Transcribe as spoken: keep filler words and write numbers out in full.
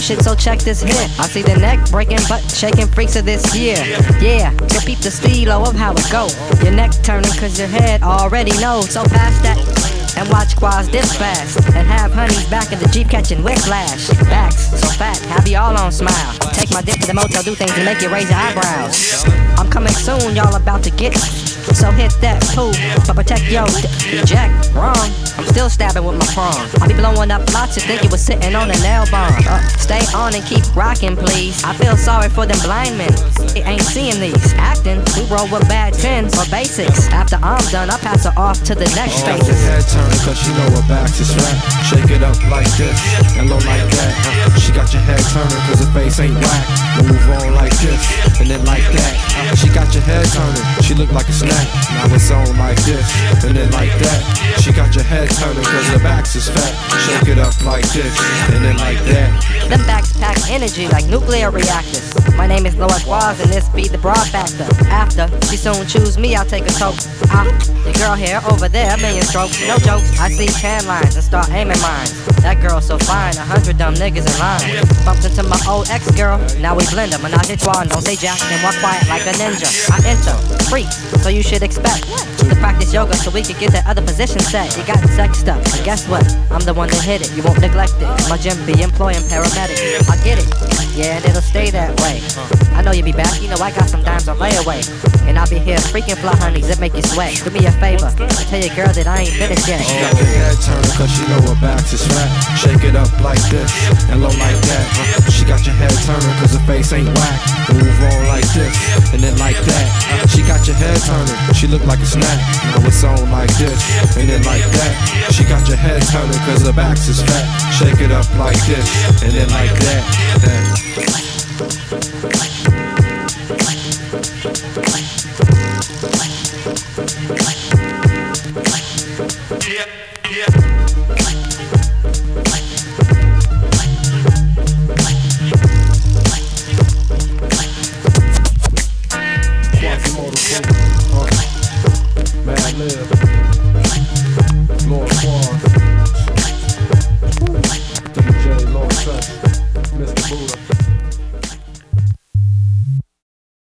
shit, so check this hit. I see the neck breaking, butt shaking freaks of this year. Yeah, so peep the stilo of how it go. Your neck turning cause your head already knows. So pass that and watch quads this fast, and have honeys back in the Jeep catching whiplash. Backs so fat, have you all on smile. Take my dick to the motel, do things to make you raise your eyebrows. I'm coming soon, y'all about to get, so hit that poo, but protect your d- eject. Wrong, I'm still stabbing with my prong. I be blowing up lots, you think you was sitting on a nail bomb. uh, Stay on and keep rocking, please. I feel sorry for them blind men, it ain't seeing these. Acting, we roll with bad tens or basics. After I'm done, I pass her off to the next Oh, phase. head turning cause she know her back is fat. Shake it up like this, and low like that. uh, She got your head turning cause her face ain't whack. Move on like this, and then like that. uh, She got your head turning, she look like a snack. Now it's on like this, and then like that. She got your head turning cause her back is fat. Shake it up like this, and then like that. Them backs pack energy like nuclear reactors. My name is Lord Quaz and this be the broad factor. After she soon choose me, I'll take a toke. Ah, the girl here over there, a million strokes, no jokes. I see tan lines and start aiming mine. That girl so fine, a hundred dumb niggas in line. Bumped into my old ex-girl, now we blend 'em. Menage a trois, don't say jack, then walk quiet like a ninja. I enter, freaks, so you should expect to practice yoga so we could get that other position set. You got sexed up, and guess what? I'm the one that hit it, you won't neglect it. My gym be employing paramedics. I get it, yeah, and it'll stay that way. I know you be back, you know I got some dimes on layaway. And I'll be here freaking fly honeys that make you sweat. Do me a favor, tell your girl that I ain't finished yet. She got your head turning cause she know her back is fat. Shake it up like this, and low like that. uh, She got your head turning cause her face ain't whack. Move on like this, and then like that. uh, She got your head turning, she look like a snack. Now it's on like this, and then like that. She got your head turning cause her back is fat. Shake it up like this, and then like that. that. Yeah, yeah. Quasi-motor, uh, Mad Lib.